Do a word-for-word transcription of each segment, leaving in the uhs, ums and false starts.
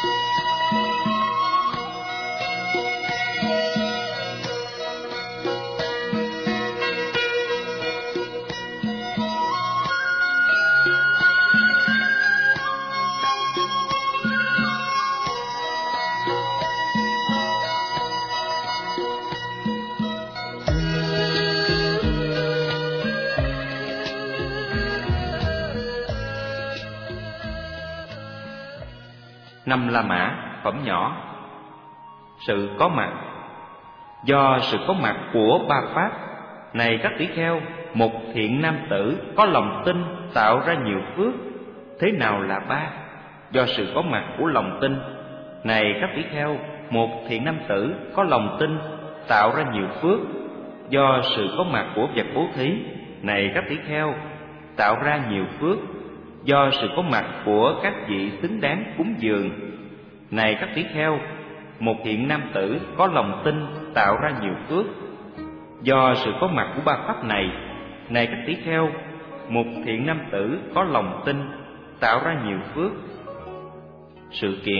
Năm La Mã, phẩm nhỏ. Sự có mặt. Do sự có mặt của ba pháp này các tỷ kheo, một thiện nam tử có lòng tin tạo ra nhiều phước. Thế nào là ba? Do sự có mặt của lòng tin này các tỷ kheo, một thiện nam tử có lòng tin tạo ra nhiều phước. Do sự có mặt của vật bố thí này các tỷ kheo, tạo ra nhiều phước. Do sự có mặt của các vị xứng đáng cúng dường này các tỷ kheo, một thiện nam tử có lòng tin tạo ra nhiều phước. Do sự có mặt của ba pháp này này các tỷ kheo, một thiện nam tử có lòng tin tạo ra nhiều phước. Sự kiện.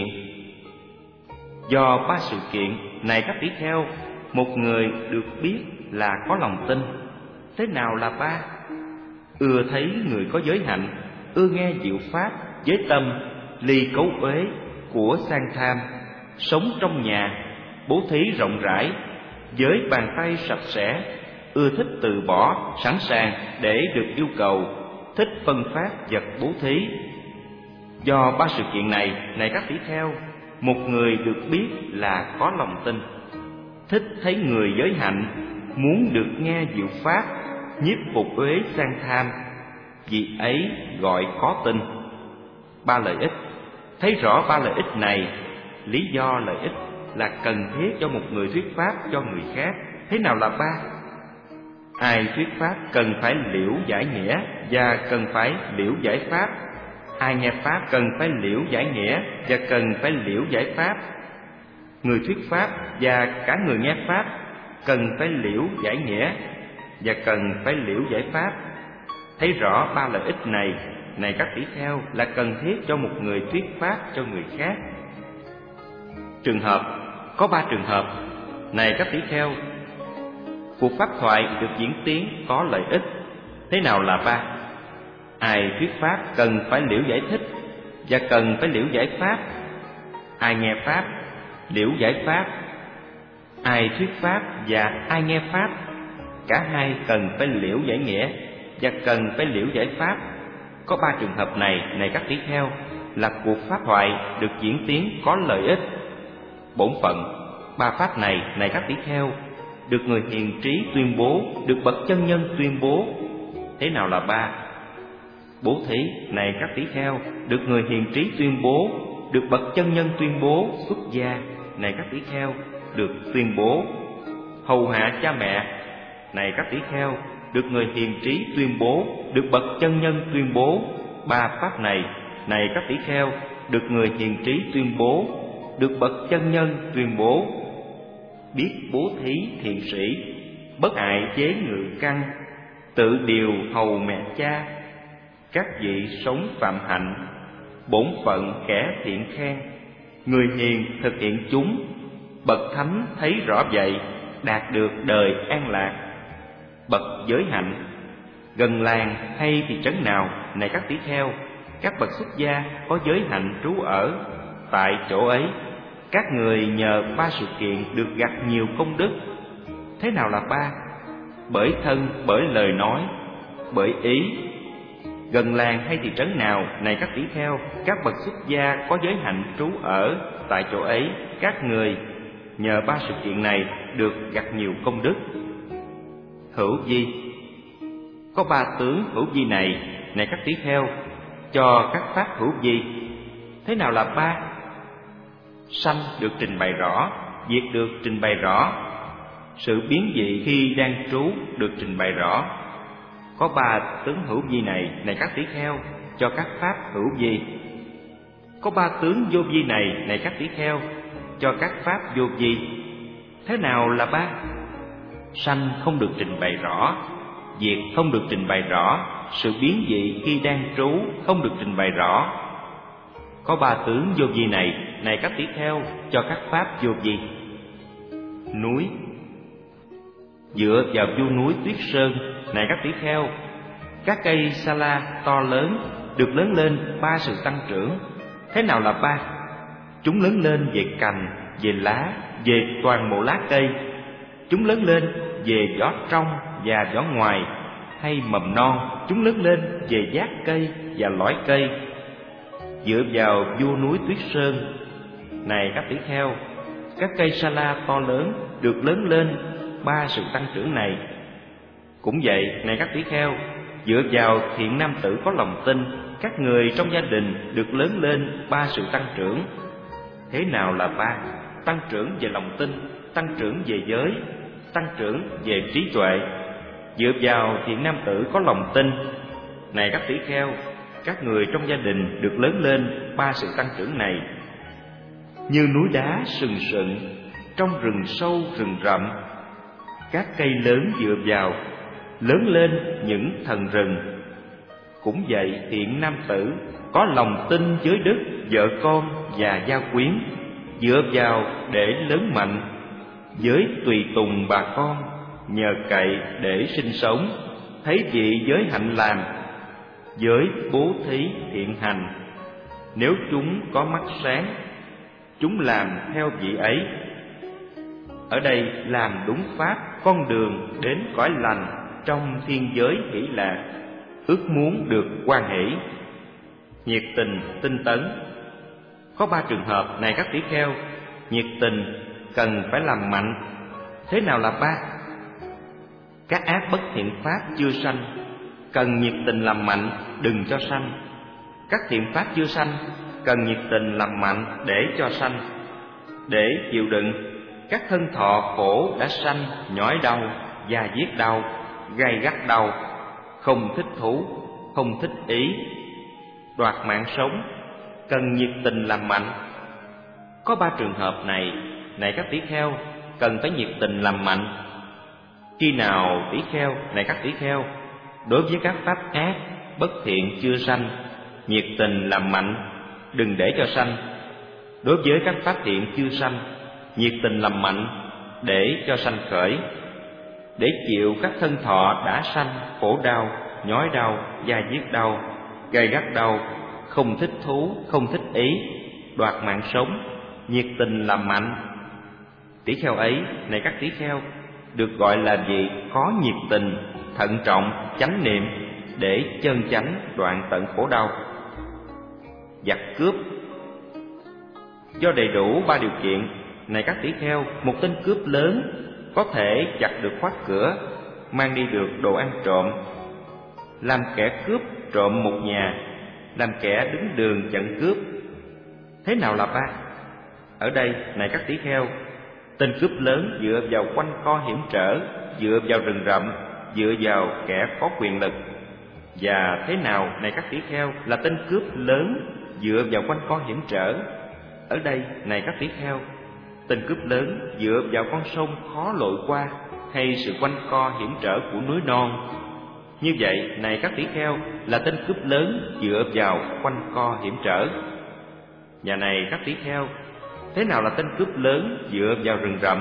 Do ba sự kiện này các tỷ kheo, một người được biết là có lòng tin. Thế nào là ba? Ưa thấy người có giới hạnh, ưa nghe diệu pháp với tâm ly cấu uế của sang tham, sống trong nhà, bố thí rộng rãi, với bàn tay sạch sẽ, ưa thích từ bỏ, sẵn sàng để được yêu cầu, thích phân phát vật bố thí. Do ba sự kiện này này các tỷ kheo, một người được biết là có lòng tin. Thích thấy người giới hạnh, muốn được nghe diệu pháp, nhiếp phục uế sang tham, vì ấy gọi có tin. Ba lợi ích. Thấy rõ ba lợi ích này, lý do lợi ích là cần thiết cho một người thuyết pháp cho người khác. Thế nào là ba? Ai thuyết pháp cần phải liễu giải nghĩa và cần phải liễu giải pháp. Ai nghe pháp cần phải liễu giải nghĩa và cần phải liễu giải pháp. Người thuyết pháp và cả người nghe pháp cần phải liễu giải nghĩa và cần phải liễu giải pháp. Thấy rõ ba lợi ích này này các tỷ kheo là cần thiết cho một người thuyết pháp cho người khác. Trường hợp. Có ba trường hợp này các tỷ kheo. Cuộc pháp thoại được diễn tiến có lợi ích. Thế nào là ba? Ai thuyết pháp cần phải liễu giải thích và cần phải liễu giải pháp. Ai nghe pháp liễu giải pháp. Ai thuyết pháp và ai nghe pháp, cả hai cần phải liễu giải nghĩa và cần phải liễu giải pháp. Có ba trường hợp này này các tỷ kheo là cuộc pháp thoại được diễn tiến có lợi ích. Bổn phận. Ba pháp này này các tỷ kheo được người hiền trí tuyên bố, được bậc chân nhân tuyên bố. Thế nào là ba? Bố thí này các tỷ kheo được người hiền trí tuyên bố, được bậc chân nhân tuyên bố. Xuất gia này các tỷ kheo được tuyên bố. Hầu hạ cha mẹ này các tỷ kheo được người hiền trí tuyên bố, được bậc chân nhân tuyên bố. Ba pháp này này các tỷ kheo được người hiền trí tuyên bố, được bậc chân nhân tuyên bố. Biết bố thí thiện sĩ, bất hại chế ngự căn, tự điều hầu mẹ cha, các vị sống phạm hạnh, bổn phận kẻ thiện khen, người hiền thực hiện chúng, bậc thánh thấy rõ vậy, đạt được đời an lạc. Bậc giới hạnh. Gần làng hay thị trấn nào này các tỷ kheo, các bậc xuất gia có giới hạnh trú ở. Tại chỗ ấy, các người nhờ ba sự kiện được gặt nhiều công đức. Thế nào là ba? Bởi thân, bởi lời nói, bởi ý. Gần làng hay thị trấn nào này các tỷ kheo, các bậc xuất gia có giới hạnh trú ở. Tại chỗ ấy, các người nhờ ba sự kiện này được gặt nhiều công đức. Hữu vi. Có ba tướng hữu vi này này các tỷ kheo cho các pháp hữu vi. Thế nào là ba? Sanh được trình bày rõ, diệt được trình bày rõ, sự biến dị khi đang trú được trình bày rõ. Có ba tướng hữu vi này này các tỷ kheo cho các pháp hữu vi. Có ba tướng vô vi này này các tỷ kheo cho các pháp vô vi. Thế nào là ba? Sanh không được trình bày rõ, diệt không được trình bày rõ, sự biến dị khi đang trú không được trình bày rõ. Có ba tướng vô vi này này các tỷ kheo, cho các pháp vô vi. Núi. Dựa vào vua núi Tuyết Sơn, này các tỷ kheo, các cây sa la to lớn được lớn lên ba sự tăng trưởng. Thế nào là ba? Chúng lớn lên về cành, về lá, về toàn bộ lá cây. Chúng lớn lên về vỏ trong và vỏ ngoài, hay mầm non. Chúng lớn lên về giác cây và lõi cây. Dựa vào vua núi Tuyết Sơn, này các tỷ kheo, các cây sa la to lớn được lớn lên ba sự tăng trưởng này. Cũng vậy, này các tỷ kheo, dựa vào thiện nam tử có lòng tin, các người trong gia đình được lớn lên ba sự tăng trưởng. Thế nào là ba? Tăng trưởng về lòng tin, tăng trưởng về giới, tăng trưởng về trí tuệ. Dựa vào thiện nam tử có lòng tin, này các tỷ kheo, các người trong gia đình được lớn lên ba sự tăng trưởng này. Như núi đá sừng sững trong rừng sâu rừng rậm, các cây lớn dựa vào lớn lên những thần rừng. Cũng vậy, thiện nam tử có lòng tin với đức, vợ con và gia quyến, dựa vào để lớn mạnh. Với tùy tùng bà con, nhờ cậy để sinh sống, thấy vị giới hạnh làm, giới bố thí thiện hành. Nếu chúng có mắt sáng, chúng làm theo vị ấy. Ở đây làm đúng pháp, con đường đến cõi lành trong thiên giới hỷ lạc, ước muốn được hoan hỷ. Nhiệt tình tinh tấn. Có ba trường hợp, này các tỷ kheo, nhiệt tình cần phải làm mạnh. Thế nào là ba? Các ác bất thiện pháp chưa sanh, cần nhiệt tình làm mạnh, đừng cho sanh. Các thiện pháp chưa sanh, cần nhiệt tình làm mạnh để cho sanh. Để chịu đựng các thân thọ khổ đã sanh, nhói đau, da diết đau, gai gắt đau, không thích thú, không thích ý, đoạt mạng sống, cần nhiệt tình làm mạnh. Có ba trường hợp này, này các tỷ kheo, cần phải nhiệt tình làm mạnh. Khi nào tỷ kheo, này các tỷ kheo, đối với các pháp ác bất thiện chưa sanh, nhiệt tình làm mạnh, đừng để cho sanh. Đối với các pháp thiện chưa sanh, nhiệt tình làm mạnh để cho sanh khởi. Để chịu các thân thọ đã sanh, khổ đau, nhói đau, da diết đau, gai gắt đau, không thích thú, không thích ý, đoạt mạng sống, nhiệt tình làm mạnh. Tỷ kheo ấy, này các tỷ kheo, được gọi là vị có nhiệt tình, thận trọng, chánh niệm, để chân chánh đoạn tận khổ đau. Giặc cướp. Do đầy đủ ba điều kiện, này các tỷ kheo, một tên cướp lớn có thể chặt được khóa cửa, mang đi được đồ ăn trộm, làm kẻ cướp trộm một nhà, làm kẻ đứng đường chặn cướp. Thế nào là ba? Ở đây, này các tỷ kheo, tên cướp lớn dựa vào quanh co hiểm trở, dựa vào rừng rậm, dựa vào kẻ có quyền lực. Và thế nào, này các tỷ kheo, là tên cướp lớn dựa vào quanh co hiểm trở? Ở đây, này các tỷ kheo, tên cướp lớn dựa vào con sông khó lội qua, hay sự quanh co hiểm trở của núi non. Như vậy, này các tỷ kheo, là tên cướp lớn dựa vào quanh co hiểm trở. Và này các tỷ kheo, thế nào là tên cướp lớn dựa vào rừng rậm?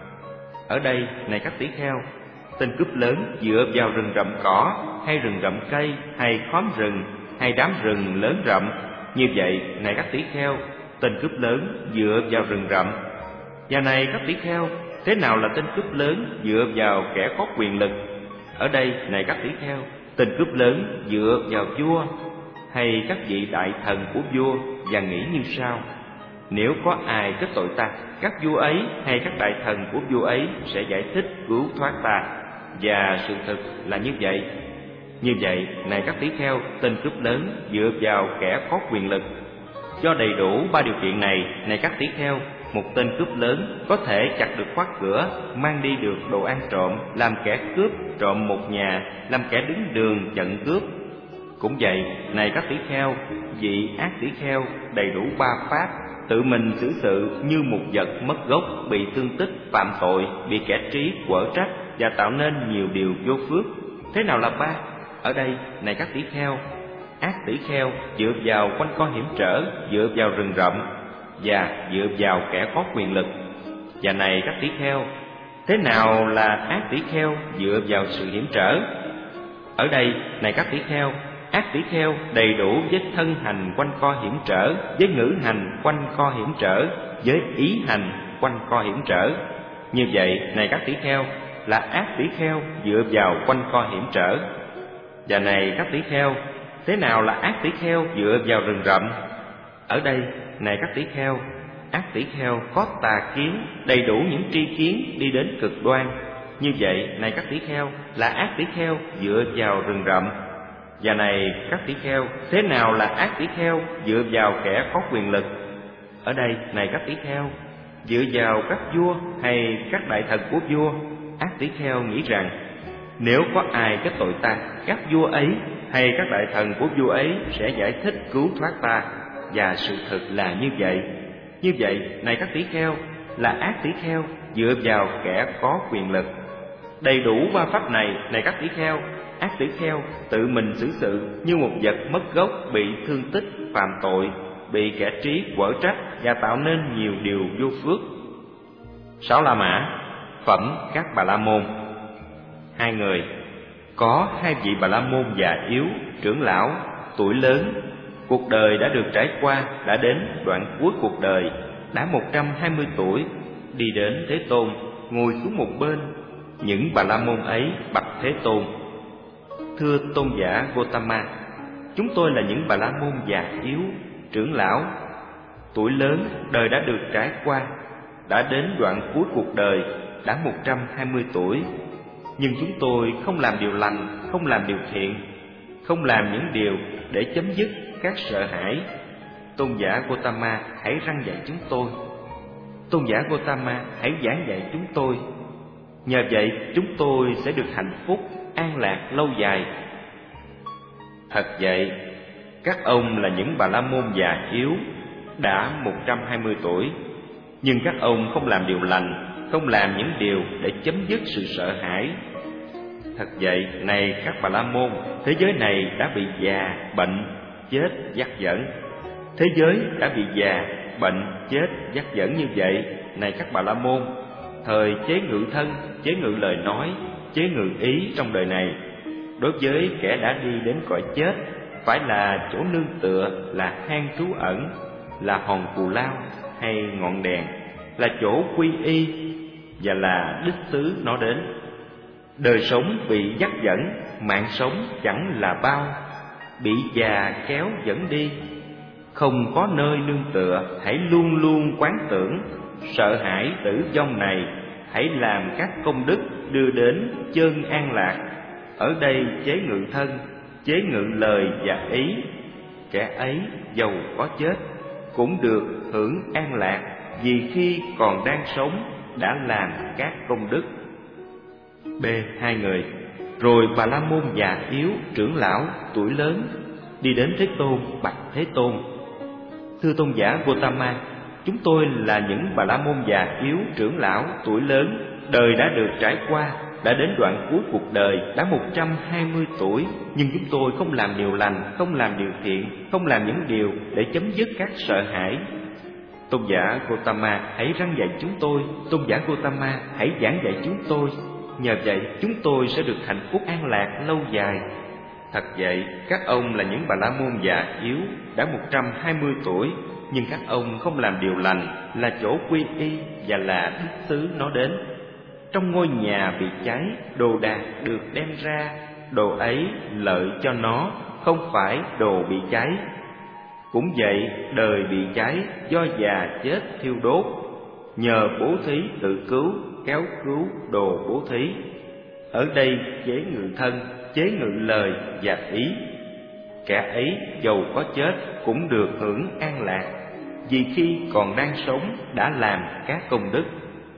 Ở đây, này các tỷ kheo, tên cướp lớn dựa vào rừng rậm cỏ, hay rừng rậm cây, hay khóm rừng, hay đám rừng lớn rậm. Như vậy, này các tỷ kheo, tên cướp lớn dựa vào rừng rậm. Và này các tỷ kheo, thế nào là tên cướp lớn dựa vào kẻ có quyền lực? Ở đây, này các tỷ kheo, tên cướp lớn dựa vào vua, hay các vị đại thần của vua, và nghĩ như sau: nếu có ai kết tội ta, các vua ấy hay các đại thần của vua ấy sẽ giải thích cứu thoát ta. Và sự thực là như vậy. Như vậy, này các tỷ kheo, tên cướp lớn dựa vào kẻ có quyền lực. Do đầy đủ ba điều kiện này, này các tỷ kheo, một tên cướp lớn có thể chặt được khóa cửa, mang đi được đồ ăn trộm, làm kẻ cướp trộm một nhà, làm kẻ đứng đường chặn cướp. Cũng vậy, này các tỷ kheo, vị ác tỷ kheo đầy đủ ba pháp, tự mình xử sự như một vật mất gốc, bị thương tích, phạm tội, bị kẻ trí quở trách, và tạo nên nhiều điều vô phước. Thế nào là ba? Ở đây, này các tỷ kheo, ác tỷ kheo dựa vào quanh co hiểm trở, dựa vào rừng rậm, và dựa vào kẻ có quyền lực. Và này các tỷ kheo, thế nào là ác tỷ kheo dựa vào sự hiểm trở? Ở đây, này các tỷ kheo, ác tỷ kheo đầy đủ với thân hành quanh co hiểm trở, với ngữ hành quanh co hiểm trở, với ý hành quanh co hiểm trở. Như vậy, này các tỷ kheo, là ác tỷ kheo dựa vào quanh co hiểm trở. Và này các tỷ kheo, thế nào là ác tỷ kheo dựa vào rừng rậm? Ở đây, này các tỷ kheo, ác tỷ kheo có tà kiến, đầy đủ những tri kiến đi đến cực đoan. Như vậy, này các tỷ kheo, là ác tỷ kheo dựa vào rừng rậm. Và này các tỷ kheo, thế nào là ác tỷ kheo dựa vào kẻ có quyền lực? Ở đây, này các tỷ kheo, dựa vào các vua hay các đại thần của vua, ác tỷ kheo nghĩ rằng nếu có ai kết tội ta, các vua ấy hay các đại thần của vua ấy sẽ giải thích cứu thoát ta. Và sự thực là như vậy. Như vậy, này các tỷ kheo, là ác tỷ kheo dựa vào kẻ có quyền lực. Đầy đủ ba pháp này, này các tỷ kheo, ác tỷ kheo tự mình xử sự như một vật mất gốc, bị thương tích, phạm tội, bị kẻ trí quở trách và tạo nên nhiều điều vô phước. Sáu La Mã, phẩm các Bà La Môn. Hai người, có hai vị Bà La Môn già yếu, trưởng lão, tuổi lớn, cuộc đời đã được trải qua, đã đến đoạn cuối cuộc đời, đã một trăm hai mươi tuổi, đi đến Thế Tôn, ngồi xuống một bên. Những Bà La Môn ấy bạch Thế Tôn: thưa tôn giả Gotama, chúng tôi là những Bà La Môn già yếu, trưởng lão, tuổi lớn, đời đã được trải qua, đã đến đoạn cuối cuộc đời, đã một trăm hai mươi tuổi. Nhưng chúng tôi không làm điều lành, không làm điều thiện, không làm những điều để chấm dứt các sợ hãi. Tôn giả Gotama, hãy răn dạy chúng tôi. Tôn giả Gotama, hãy giảng dạy chúng tôi. Nhờ vậy chúng tôi sẽ được hạnh phúc, an lạc lâu dài. Thật vậy, các ông là những Bà La Môn già yếu, đã một trăm hai mươi tuổi, nhưng các ông không làm điều lành, không làm những điều để chấm dứt sự sợ hãi. Thật vậy, này các Bà La Môn, thế giới này đã bị già, bệnh, chết, dắt dẫn. Thế giới đã bị già, bệnh, chết, dắt dẫn như vậy, này các Bà La Môn, thời chế ngự thân, chế ngự lời nói, chế ngự ý trong đời này. Đối với kẻ đã đi đến cõi chết, phải là chỗ nương tựa, là hang trú ẩn, là hòn cù lao hay ngọn đèn, là chỗ quy y và là đích xứ nó đến. Đời sống bị dắt dẫn, mạng sống chẳng là bao, bị già kéo dẫn đi, không có nơi nương tựa. Hãy luôn luôn quán tưởng sợ hãi tử vong này, hãy làm các công đức đưa đến chân an lạc. Ở đây chế ngự thân, chế ngự lời và ý, kẻ ấy dầu có chết cũng được hưởng an lạc, vì khi còn đang sống đã làm các công đức. B. Hai người, rồi Bà La Môn già yếu, trưởng lão, tuổi lớn, đi đến Thế Tôn bạch Thế Tôn: thưa tôn giả Gotama, chúng tôi là những Bà La Môn già yếu, trưởng lão, tuổi lớn, đời đã được trải qua, đã đến đoạn cuối cuộc đời, đã một trăm hai mươi tuổi, nhưng chúng tôi không làm điều lành, không làm điều thiện, không làm những điều để chấm dứt các sợ hãi. Tôn giả Gotama, hãy răn dạy chúng tôi. Tôn giả Gotama, hãy giảng dạy chúng tôi. Nhờ vậy chúng tôi sẽ được hạnh phúc an lạc lâu dài. Thật vậy, các ông là những Bà La Môn già yếu, đã một trăm hai mươi tuổi, nhưng các ông không làm điều lành, là chỗ quy y và là đích xứ nó đến. Trong ngôi nhà bị cháy, đồ đạc được đem ra, đồ ấy lợi cho nó, không phải đồ bị cháy. Cũng vậy, đời bị cháy do già chết thiêu đốt, nhờ bố thí tự cứu, kéo cứu đồ bố thí. Ở đây chế ngự thân, chế ngự lời và ý, kẻ ấy dầu có chết cũng được hưởng an lạc, vì khi còn đang sống đã làm các công đức.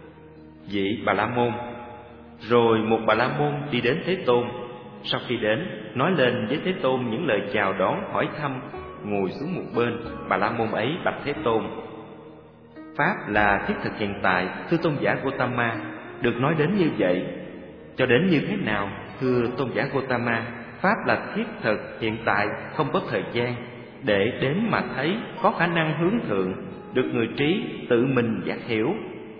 Vị Bà La Môn. Rồi một Bà La Môn đi đến Thế Tôn. Sau khi đến, nói lên với Thế Tôn những lời chào đón hỏi thăm, ngồi xuống một bên. Bà La Môn ấy bạch Thế Tôn: pháp là thiết thực hiện tại, thưa tôn giả Gotama, được nói đến như vậy. Cho đến như thế nào, thưa tôn giả Gotama? Pháp là thiết thực hiện tại, không có thời gian. để đến mà thấy có khả năng hướng thượng, được người trí tự mình giác hiểu.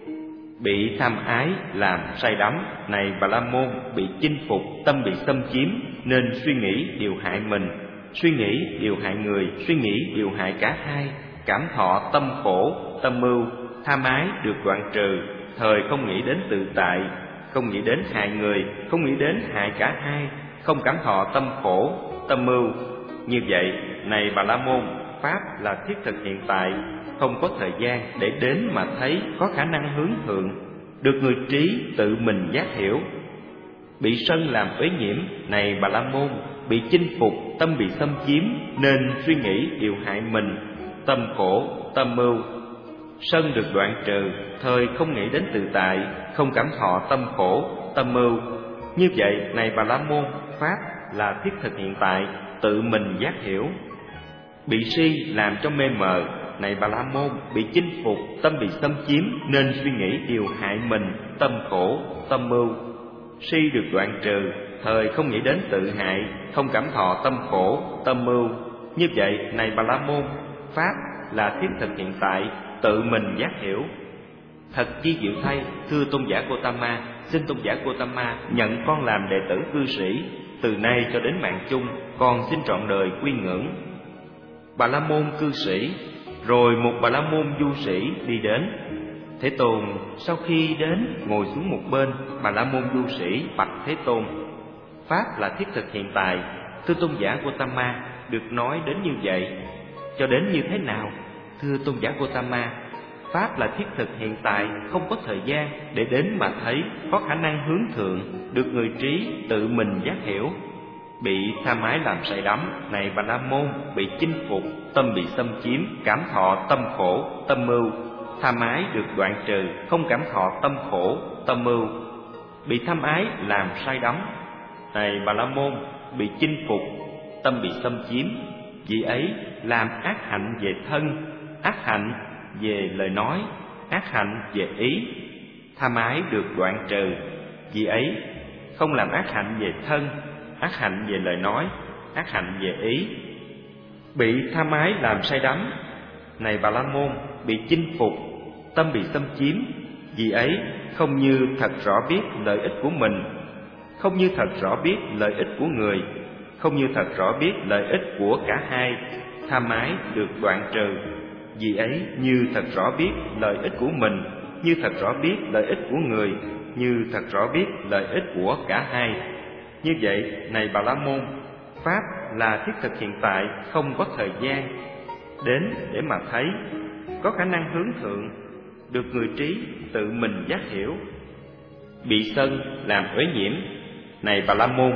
Bị tham ái làm say đắm, này Bà La Môn, bị chinh phục, tâm bị xâm chiếm, nên suy nghĩ điều hại mình, suy nghĩ điều hại người, suy nghĩ điều hại cả hai, cảm thọ tâm khổ, tâm mưu. Tham ái được đoạn trừ, thời không nghĩ đến tự tại, không nghĩ đến hại người, không nghĩ đến hại cả hai, không cảm thọ tâm khổ, tâm mưu. Như vậy, này Bà La Môn, pháp là thiết thực hiện tại, không có thời gian để đến mà thấy có khả năng hướng thượng, được người trí tự mình giác hiểu. Bị sân làm uế nhiễm, này Bà La Môn, bị chinh phục, tâm bị xâm chiếm, nên suy nghĩ điều hại mình, tâm khổ, tâm mưu. Sân được đoạn trừ, thời không nghĩ đến tự tại, không cảm thọ tâm khổ, tâm mưu. Như vậy, này Bà La Môn, pháp là thiết thực hiện tại, tự mình giác hiểu. Bị si làm cho mê mờ, này Bà La Môn, bị chinh phục, tâm bị xâm chiếm, nên suy nghĩ điều hại mình, tâm khổ, tâm mưu. Si được đoạn trừ, thời không nghĩ đến tự hại, không cảm thọ tâm khổ, tâm mưu. Như vậy, này Bà La Môn, pháp là thiết thực hiện tại, tự mình giác hiểu. Thật chi diệu thay, thưa tôn giả Gotama, xin tôn giả Gotama nhận con làm đệ tử cư sĩ, từ nay cho đến mạng chung, con xin trọn đời quy ngưỡng. Bà La Môn cư sĩ. Rồi một Bà La Môn du sĩ đi đến. Thế Tôn sau khi đến ngồi xuống một bên, Bà La Môn du sĩ bạch Thế Tôn: pháp là thiết thực hiện tại, thưa tôn giả Gotama, được nói đến như vậy, cho đến như thế nào? Thưa tôn giả Gotama, pháp là thiết thực hiện tại, không có thời gian để đến mà thấy có khả năng hướng thượng, được người trí tự mình giác hiểu. Bị tham ái làm say đắm, này Bà La Môn, bị chinh phục, tâm bị xâm chiếm, cảm thọ tâm khổ, tâm mưu. Tham ái được đoạn trừ, không cảm thọ tâm khổ, tâm mưu. Bị tham ái làm say đắm, này Bà La Môn, bị chinh phục, tâm bị xâm chiếm, vì ấy làm ác hạnh về thân, ác hạnh về lời nói, ác hạnh về ý. Tham ái được đoạn trừ, vì ấy không làm ác hạnh về thân, ác hạnh về lời nói, ác hạnh về ý. Bị tham ái làm say đắm, này Bà La Môn, bị chinh phục, tâm bị xâm chiếm, vì ấy không như thật rõ biết lợi ích của mình, không như thật rõ biết lợi ích của người, không như thật rõ biết lợi ích của cả hai. Tham ái được đoạn trừ, vì ấy như thật rõ biết lợi ích của mình, như thật rõ biết lợi ích của người, như thật rõ biết lợi ích của cả hai. Như vậy, này Bà La Môn, pháp là thiết thực hiện tại, không có thời gian đến để mà thấy có khả năng hướng thượng, được người trí tự mình giác hiểu. Bị sân làm uế nhiễm, này Bà La Môn,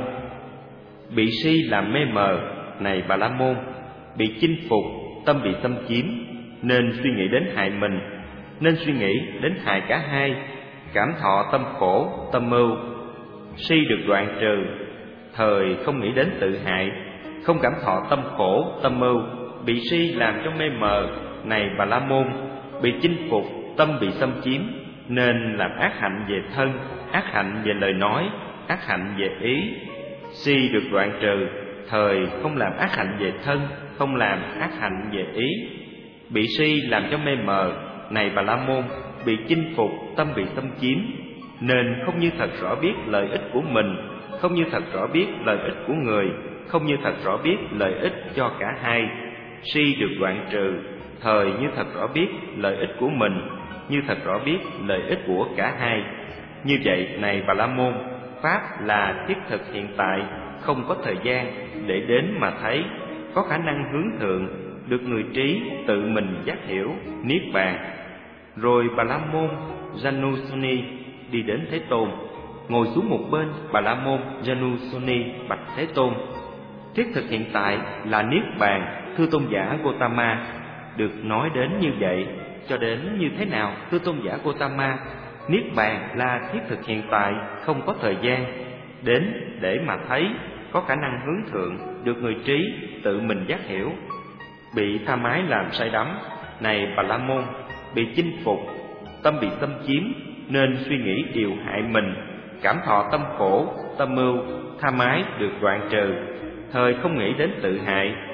bị si làm mê mờ, này Bà La Môn, bị chinh phục, tâm bị xâm chiếm, nên suy nghĩ đến hại mình, nên suy nghĩ đến hại cả hai, cảm thọ tâm khổ, tâm mưu. Si được đoạn trừ, thời không nghĩ đến tự hại, không cảm thọ tâm khổ, tâm mưu. Bị si làm cho mê mờ, này Bà La Môn, bị chinh phục, tâm bị xâm chiếm, nên làm ác hạnh về thân, ác hạnh về lời nói, ác hạnh về ý. Si được đoạn trừ, thời không làm ác hạnh về thân, không làm ác hạnh về ý. Bị si làm cho mê mờ, này Bà La Môn, bị chinh phục, tâm bị xâm chiếm, nên không như thật rõ biết lợi ích của mình, không như thật rõ biết lợi ích của người, không như thật rõ biết lợi ích cho cả hai. Si được đoạn trừ, thời như thật rõ biết lợi ích của mình, như thật rõ biết lợi ích của cả hai. Như vậy, này Bà La Môn, pháp là thiết thực hiện tại, không có thời gian để đến mà thấy có khả năng hướng thượng, được người trí tự mình giác hiểu, niết bàn. Rồi Bà La Môn Janusoni đi đến Thế Tôn, ngồi xuống một bên. Bà La Môn Janusoni bạch Thế Tôn: thiết thực hiện tại là niết bàn, thưa tôn giả Gotama, được nói đến như vậy, cho đến như thế nào? Thưa tôn giả Gotama, niết bàn là thiết thực hiện tại, không có thời gian đến để mà thấy có khả năng hướng thượng, được người trí tự mình giác hiểu. Bị tham ái làm say đắm, này Bà La Môn, bị chinh phục, tâm bị xâm chiếm, nên suy nghĩ điều hại mình, cảm thọ tâm khổ, tâm mưu. Tham ái được đoạn trừ, thời không nghĩ đến tự hại,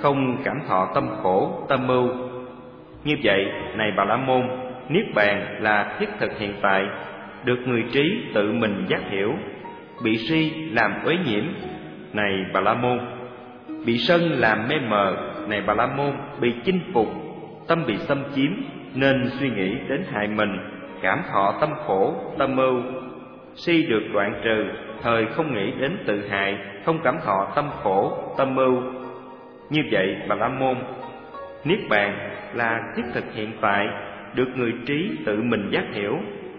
không cảm thọ tâm khổ, tâm ưu. Như vậy, này Bà La Môn, niết bàn là thiết thực hiện tại, được người trí tự mình giác hiểu. Bị si làm uế nhiễm, này Bà La Môn. Bị sân làm mê mờ, này Bà La Môn. Bị chinh phục, tâm bị xâm chiếm, nên suy nghĩ đến hại mình, cảm thọ tâm khổ, tâm ưu. Si được đoạn trừ, thời không nghĩ đến tự hại, không cảm thọ tâm khổ, tâm ưu. Như vậy, Bà La Môn, niết bàn là thiết thực hiện tại, được người trí tự mình giác hiểu.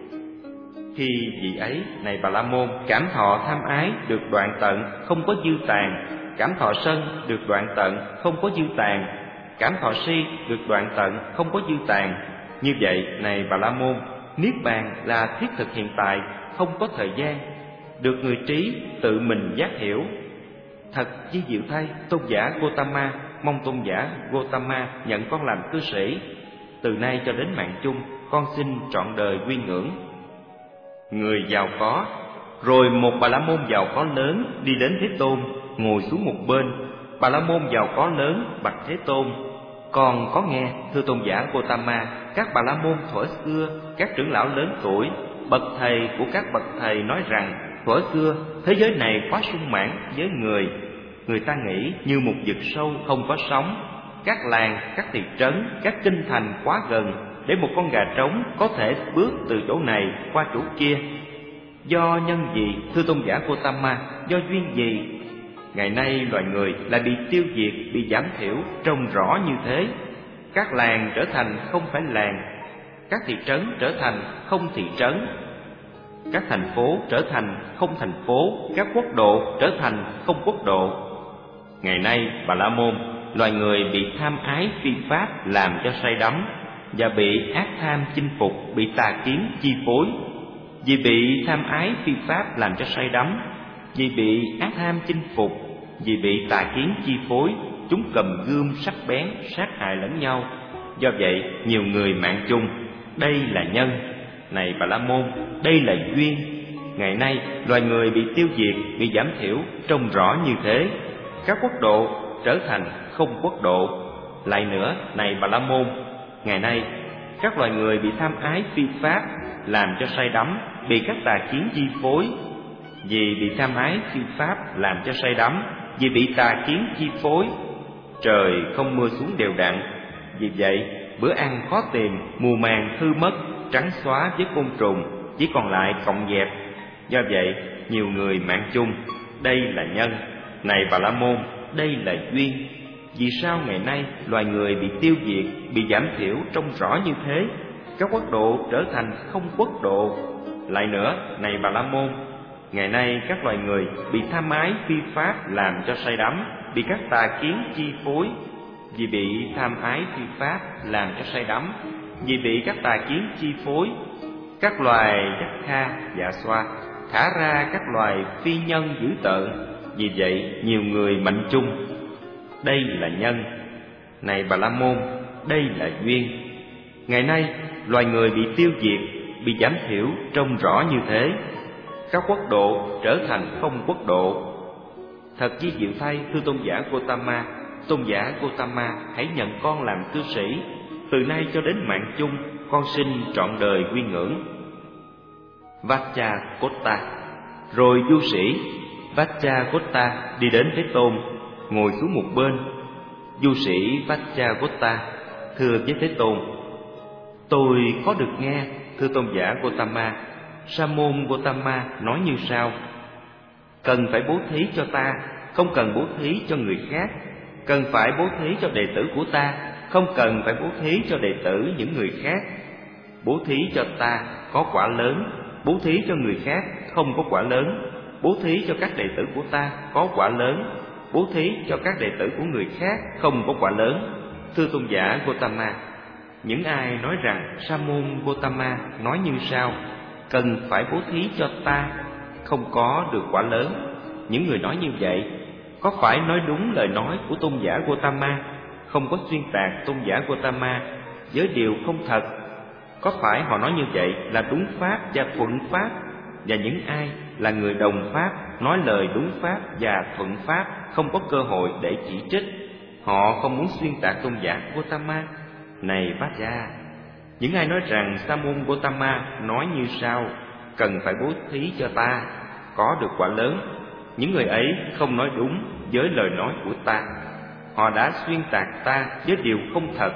Khi vị ấy, này Bà La Môn, cảm thọ tham ái được đoạn tận, không có dư tàn, cảm thọ sân được đoạn tận, không có dư tàn, cảm thọ si được đoạn tận, không có dư tàn. Như vậy, này Bà La Môn, niết bàn là thiết thực hiện tại, không có thời gian, được người trí tự mình giác hiểu. Thật chi diệu thay, tôn giả Gotama mong tôn giả Gotama nhận con làm cư sĩ. Từ nay cho đến mạng chung, con xin trọn đời quy ngưỡng. Người giàu có. Rồi một Bà La Môn giàu có lớn đi đến Thế Tôn, ngồi xuống một bên. Bà La Môn giàu có lớn bạch Thế Tôn: con có nghe, thưa tôn giả Gotama, các Bà La Môn thuở xưa, các trưởng lão lớn tuổi, bậc thầy của các bậc thầy nói rằng thuở xưa thế giới này quá sung mãn với người. Người ta nghĩ như một vực sâu không có sóng. Các làng, các thị trấn, các kinh thành quá gần để một con gà trống có thể bước từ chỗ này qua chỗ kia. Do nhân gì, thưa tôn giả Gotama, do duyên gì? Ngày nay loài người lại bị tiêu diệt, bị giảm thiểu trông rõ như thế. Các làng trở thành không phải làng, các thị trấn trở thành không thị trấn, các thành phố trở thành không thành phố, các quốc độ trở thành không quốc độ. Ngày nay, Bà La Môn, loài người bị tham ái phi pháp làm cho say đắm, và bị ác tham chinh phục, bị tà kiến chi phối. Vì bị tham ái phi pháp làm cho say đắm, vì bị ác tham chinh phục, vì bị tà kiến chi phối, chúng cầm gươm sắc bén sát hại lẫn nhau. Do vậy, nhiều người mạng chung. Đây là nhân. Này Bà La Môn, đây là duyên. Ngày nay, loài người bị tiêu diệt, bị giảm thiểu trông rõ như thế. Các quốc độ trở thành không quốc độ. Lại nữa, này Bà La Môn, ngày nay các loài người bị tham ái phi pháp làm cho say đắm, bị các tà kiến chi phối. Vì bị tham ái phi pháp làm cho say đắm, vì bị tà kiến chi phối, trời không mưa xuống đều đặn. Vì vậy, bữa ăn khó tìm, mùa màng hư mất, trắng xóa với côn trùng, chỉ còn lại cọng dẹp. Do vậy, nhiều người mạng chung. Đây là nhân. Này Bà La Môn, đây là duyên. Vì sao ngày nay loài người bị tiêu diệt, bị giảm thiểu trông rõ như thế? Các quốc độ trở thành không quốc độ. Lại nữa, này Bà La Môn, ngày nay các loài người bị tham ái phi pháp làm cho say đắm, bị các tà kiến chi phối. Vì bị tham ái phi pháp làm cho say đắm, vì bị các tà kiến chi phối, các loài giác kha, dạ xoa thả ra các loài phi nhân dữ tợn. Vì vậy, nhiều người mạnh chung. Đây là nhân. Này Bà La Môn, đây là duyên. Ngày nay, loài người bị tiêu diệt, bị giảm thiểu trông rõ như thế. Các quốc độ trở thành không quốc độ. Thật chi diệu thay, thưa tôn giả Gotama, tôn giả Gotama, hãy nhận con làm cư sĩ. Từ nay cho đến mạng chung, con xin trọn đời quy ngưỡng. Vacchagotta. Rồi du sĩ Vacchagotta đi đến Thế Tôn, ngồi xuống một bên. Du sĩ Vacchagotta thưa với Thế Tôn: tôi có được nghe, thưa tôn giả Gotama, Sa môn Gotama nói như sau: cần phải bố thí cho ta, không cần bố thí cho người khác. Cần phải bố thí cho đệ tử của ta, không cần phải bố thí cho đệ tử những người khác. Bố thí cho ta có quả lớn, bố thí cho người khác không có quả lớn. Bố thí cho các đệ tử của ta có quả lớn, bố thí cho các đệ tử của người khác không có quả lớn. Thưa tôn giả Gotama, những ai nói rằng Sa môn Gotama nói như sau: cần phải bố thí cho ta, không có được quả lớn, những người nói như vậy có phải nói đúng lời nói của tôn giả Gotama, không có xuyên tạc tôn giả Gotama với điều không thật? Có phải họ nói như vậy là đúng pháp và thuận pháp? Và những ai là người đồng pháp, nói lời đúng pháp và thuận pháp, không có cơ hội để chỉ trích? Họ không muốn xuyên tạc tôn giả Gotama. Này Vajja, những ai nói rằng Sa môn Gotama nói như sau: cần phải bố thí cho ta, có được quả lớn, những người ấy không nói đúng với lời nói của ta. Họ đã xuyên tạc ta với điều không thật.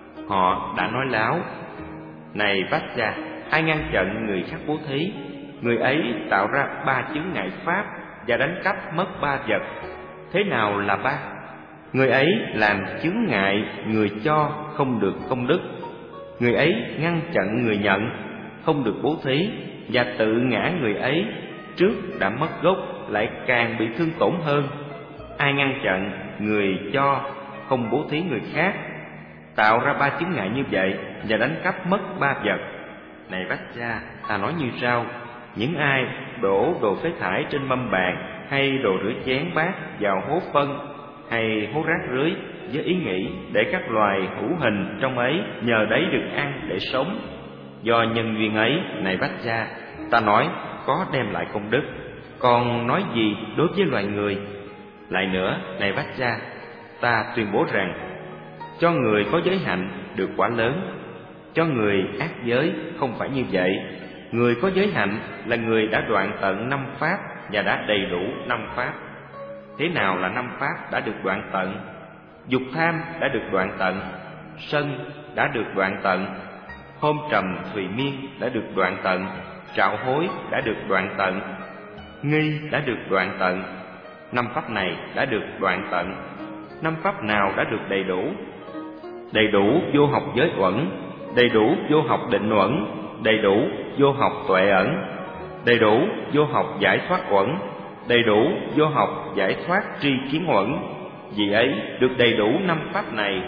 Họ đã nói láo. Này Vajja, ai ngăn chặn người khác bố thí, người ấy tạo ra ba chướng ngại pháp và đánh cắp mất ba vật. Thế nào là ba? Người ấy làm chướng ngại người cho không được công đức, người ấy ngăn chặn người nhận không được bố thí, và tự ngã người ấy trước đã mất gốc lại càng bị thương tổn hơn. Ai ngăn chặn người cho không bố thí người khác, tạo ra ba chướng ngại như vậy và đánh cắp mất ba vật. Này Vajja, ta nói như sau: những ai đổ đồ phế thải trên mâm bàn hay đồ rửa chén bát vào hố phân hay hố rác rưới với ý nghĩ để các loài hữu hình trong ấy nhờ đấy được ăn để sống, do nhân duyên ấy, này Vajja, ta nói có đem lại công đức. Còn nói gì đối với loài người? Lại nữa, này Vajja, ta tuyên bố rằng cho người có giới hạnh được quả lớn, cho người ác giới không phải như vậy. Người có giới hạnh là người đã đoạn tận năm pháp và đã đầy đủ năm pháp. Thế nào là năm pháp đã được đoạn tận? Dục tham đã được đoạn tận, sân đã được đoạn tận, hôn trầm thùy miên đã được đoạn tận, trạo hối đã được đoạn tận, nghi đã được đoạn tận. Năm pháp này đã được đoạn tận. Năm pháp nào đã được đầy đủ? Đầy đủ vô học giới uẩn, đầy đủ vô học định uẩn, đầy đủ vô học tuệ ẩn, đầy đủ vô học giải thoát uẩn, đầy đủ vô học giải thoát tri kiến uẩn. Vì ấy được đầy đủ năm pháp này.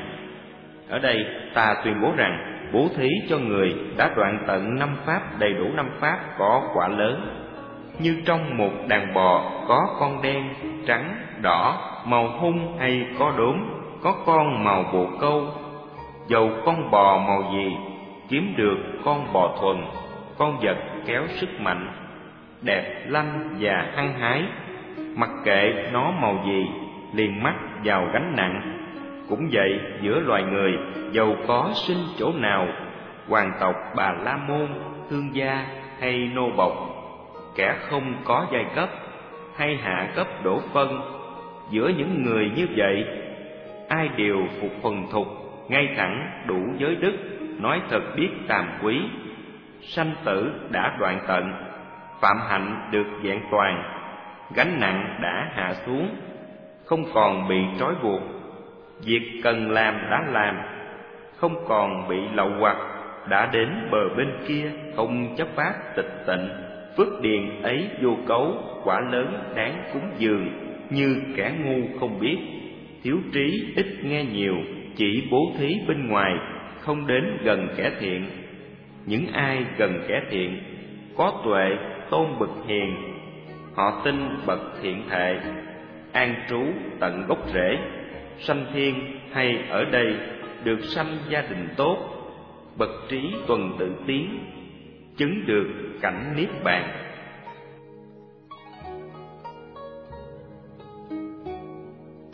Ở đây ta tuyên bố rằng bố thí cho người đã đoạn tận năm pháp đầy đủ năm pháp có quả lớn. Như trong một đàn bò có con đen, trắng, đỏ, màu hung hay có đốm, có con màu bồ câu, dầu con bò màu gì, kiếm được con bò thuần, con vật kéo sức mạnh, đẹp lanh và hăng hái, mặc kệ nó màu gì, liền mắc vào gánh nặng. Cũng vậy, giữa loài người, dầu có sinh chỗ nào, hoàng tộc Bà La Môn, thương gia hay nô bộc, kẻ không có giai cấp hay hạ cấp đổ phân, giữa những người như vậy, ai đều phục thuần thục, ngay thẳng, đủ giới đức, nói thật biết tàm quý. Sanh tử đã đoạn tận, phạm hạnh được vẹn toàn, gánh nặng đã hạ xuống, không còn bị trói buộc. Việc cần làm đã làm, không còn bị lậu hoặc, đã đến bờ bên kia, không chấp pháp tịch tịnh. Phước điền ấy vô cấu, quả lớn đáng cúng dường, như kẻ ngu không biết, thiếu trí ít nghe nhiều, chỉ bố thí bên ngoài, không đến gần kẻ thiện. Những ai gần kẻ thiện, có tuệ tôn bậc hiền, họ tin bậc thiện thệ, an trú tận gốc rễ, sanh thiên hay ở đây được sanh gia đình tốt, bậc trí tuần tự tiến, chứng được cảnh niết bàn.